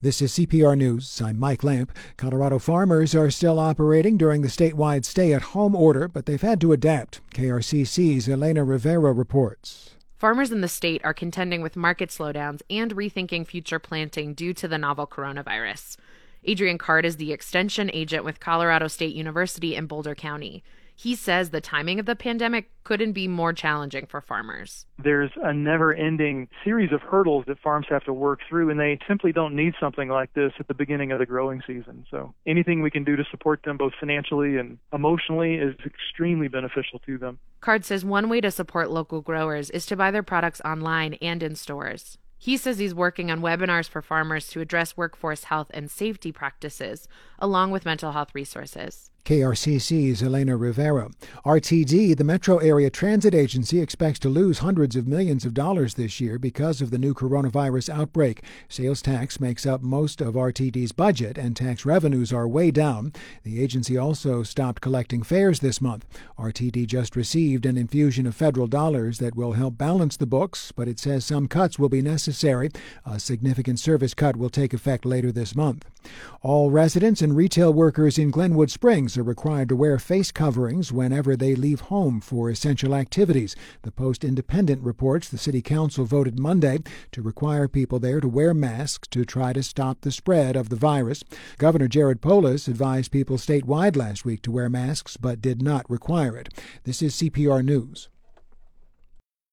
This is CPR News. I'm Mike Lamp. Colorado farmers are still operating during the statewide stay-at-home order, but they've had to adapt. KRCC's Elena Rivera reports. Farmers in the state are contending with market slowdowns and rethinking future planting due to the novel coronavirus. Adrian Card is the extension agent with Colorado State University in Boulder County. He says the timing of the pandemic couldn't be more challenging for farmers. There's a never-ending series of hurdles that farms have to work through, and they simply don't need something like this at the beginning of the growing season. So anything we can do to support them both financially and emotionally is extremely beneficial to them. Card says one way to support local growers is to buy their products online and in stores. He says he's working on webinars for farmers to address workforce health and safety practices, along with mental health resources. KRCC's Elena Rivera. RTD, the Metro Area Transit Agency, expects to lose hundreds of millions of dollars this year because of the new coronavirus outbreak. Sales tax makes up most of RTD's budget, and tax revenues are way down. The agency also stopped collecting fares this month. RTD just received an infusion of federal dollars that will help balance the books, but it says some cuts will be necessary. A significant service cut will take effect later this month. All residents and retail workers in Glenwood Springs are required to wear face coverings whenever they leave home for essential activities. The Post-Independent reports the City Council voted Monday to require people there to wear masks to try to stop the spread of the virus. Governor Jared Polis advised people statewide last week to wear masks but did not require it. This is CPR News.